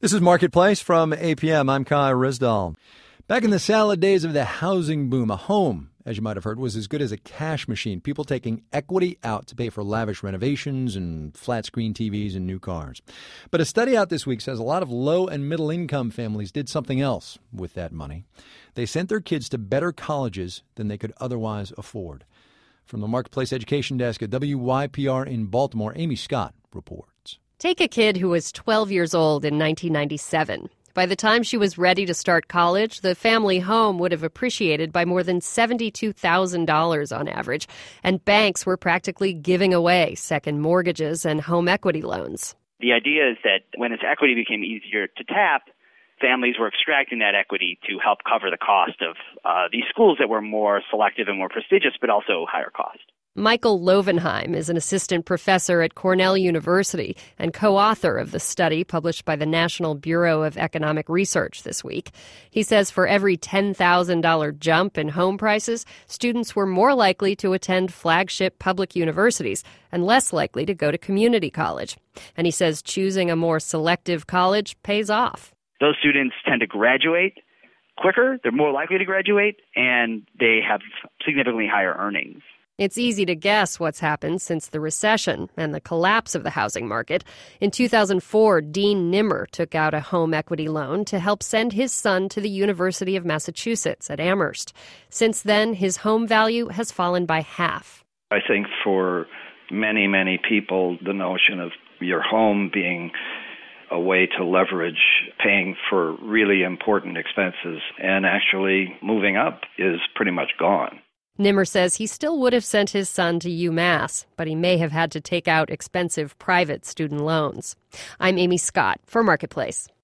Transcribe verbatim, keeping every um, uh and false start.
This is Marketplace from A P M. I'm Kai Risdall. Back in the salad days of the housing boom, a home, as you might have heard, was as good as a cash machine. People taking equity out to pay for lavish renovations and flat-screen T Vs and new cars. But a study out this week says a lot of low- and middle-income families did something else with that money. They sent their kids to better colleges than they could otherwise afford. From the Marketplace Education Desk at W Y P R in Baltimore, Amy Scott reports. Take a kid who was twelve years old in nineteen ninety-seven. By the time she was ready to start college, the family home would have appreciated by more than seventy-two thousand dollars on average, and banks were practically giving away second mortgages and home equity loans. The idea is that when its equity became easier to tap, families were extracting that equity to help cover the cost of uh, these schools that were more selective and more prestigious, but also higher cost. Michael Lovenheim is an assistant professor at Cornell University and co-author of the study published by the National Bureau of Economic Research this week. He says for every ten thousand dollars jump in home prices, students were more likely to attend flagship public universities and less likely to go to community college. And he says choosing a more selective college pays off. Those students tend to graduate quicker, they're more likely to graduate, and they have significantly higher earnings. It's easy to guess what's happened since the recession and the collapse of the housing market. In two thousand four, Dean Nimmer took out a home equity loan to help send his son to the University of Massachusetts at Amherst. Since then, his home value has fallen by half. I think for many, many people, the notion of your home being a way to leverage paying for really important expenses and actually moving up is pretty much gone. Nimmer says he still would have sent his son to UMass, but he may have had to take out expensive private student loans. I'm Amy Scott for Marketplace.